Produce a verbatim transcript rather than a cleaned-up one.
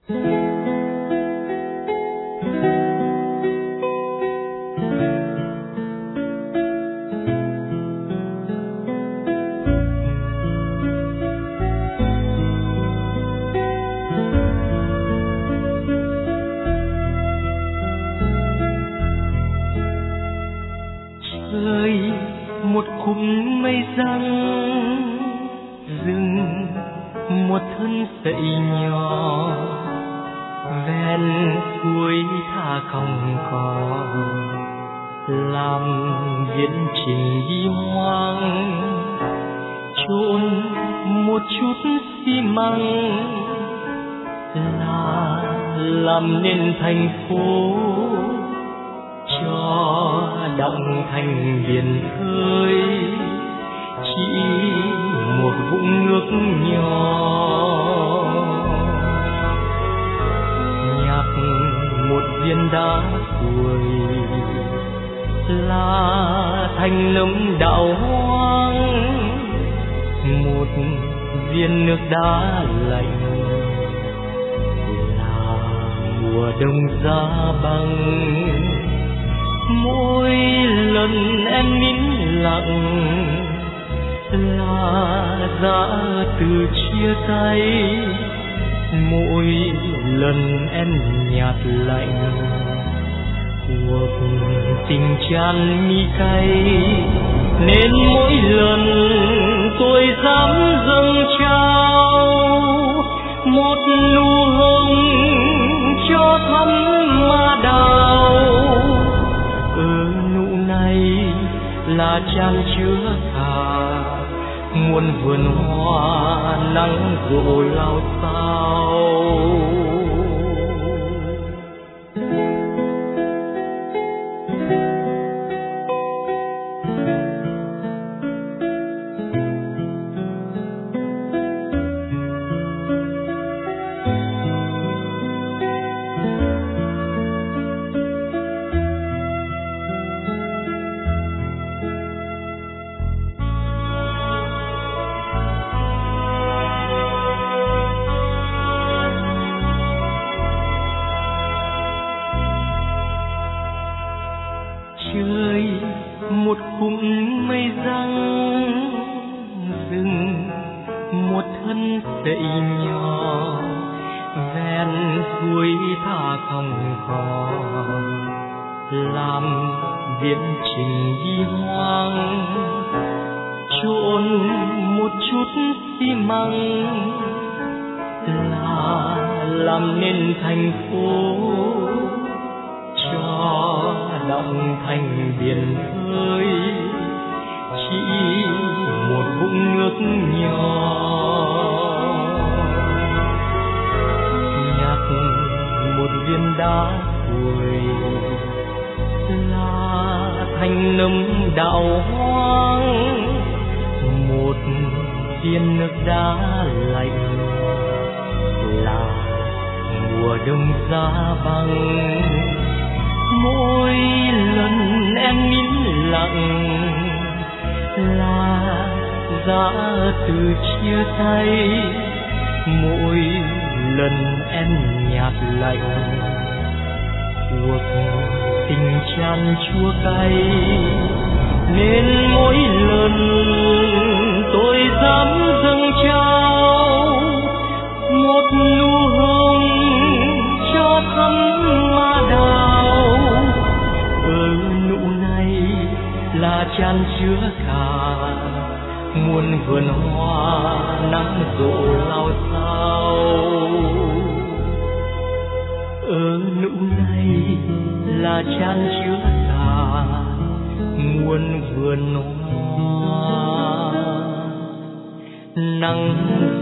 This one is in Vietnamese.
Một khung mây răng rừng, một thân sậy nhỏ ven suối tha còng cỏ, làm viễn trình đi hoang chôn một chút xi măng là làm nên thành phố, cho đọng thành biển khơi chỉ một vũng nước nhỏ. Nhạc một viên đá cuội là thành lâm đạo hoang, một viên nước đá lạnh là mùa đông giá băng. Mỗi lần em nín lặng là giá từ chia tay, mỗi lần em nhạt lạnh cuộc tình tràn mi cay, nên mỗi lần tôi dám dâng trao một nụ hồng cho thắm ma đào. Ở nụ này là chan chứa cả muôn vườn hoa nắng rộ lao sao. Trời một khung mây răng rừng, một thân sậy nhỏ ven suối tha còng cỏ, làm viễn trình đi hoang chôn một chút xi măng là làm nên thành phố, cho đọng thành biển khơi chỉ một vũng nước nhỏ. Nhạc một viên đá cuội là thành nấm đạo hoang, một viên nước đá lạnh là mùa đông giá băng. Mỗi lần em nín lặng là giá từ chia tay, mỗi lần em nhạt lạnh cuộc tình chan chua cay, nên mỗi lần tôi dám dâng trao một nụ hồng cho thắm ma đào. Ở nụ này là chan chứa cả muôn vườn hoa nắng rộ lao sao. Ở nụ này là chan chứa cả muôn vườn hoa nắng